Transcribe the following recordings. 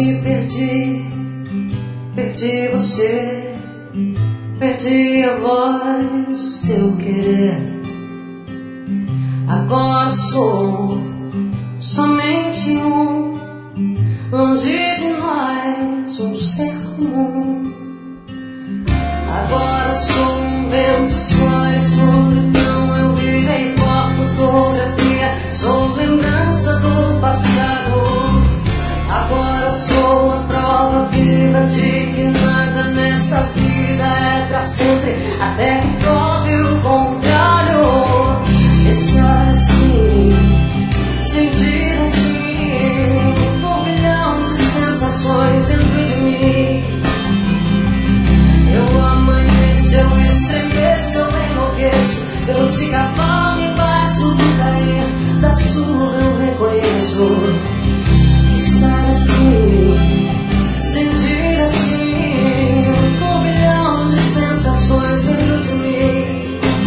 me perdi, perdi você, perdi a voz do seu querer. Agora sou somente um, longe de nós, um ser comum. Agora sou um vento só escuridão, eu virei pó, fotografia, sou lembrança do passado. Agora sou a prova viva de que nada nessa vida é pra sempre, até que prove o contrário. Estar assim, sentir assim, um turbilhão de sensações dentro de mim. Eu amanheço, eu estremeço, eu enlouqueço, eu te cavalo embaixo do cair da chuva, eu reconheço. Estar assim, sentir assim, um turbilhão de sensações dentro de mim.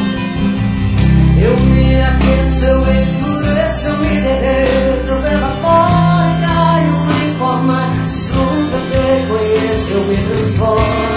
Eu me aqueço, eu endureço, eu me derreto, eu evaporo e caio em forma de estrupa, eu reconheço, eu me transformo.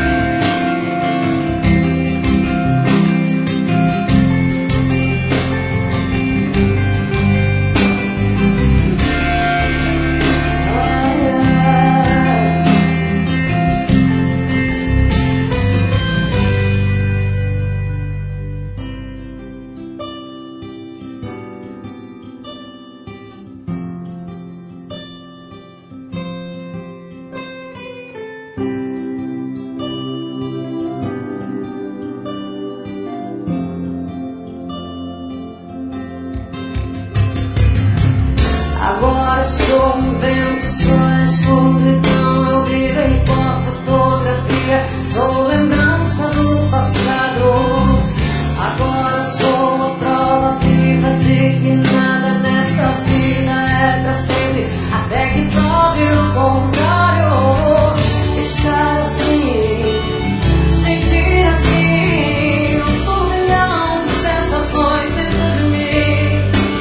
Agora sou um vento, só escuridão, eu virei pó, fotografia, sou lembrança do passado. Agora sou a prova viva de que nada nessa vida é pra sempre, até que prove o contrário. Estar assim, sentir assim, um turbilhão de sensações dentro de mim.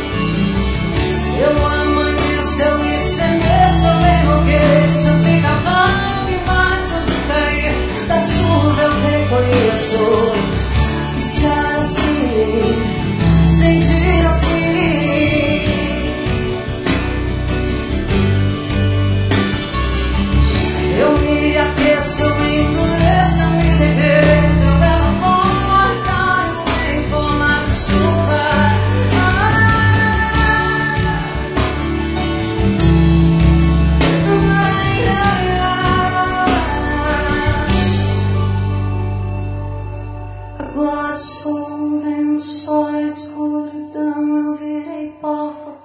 Eu amanheço, eu estremeço, eu enlouqueço, eu te cavalo embaixo do cair da chuva, eu reconheço. Estar assim, sentir assim. Eu me aqueço, eu endureço, eu me derreto, eu evaporo e caio em forma de chuva. Agora sou um vento, só escuridão, eu virei pó.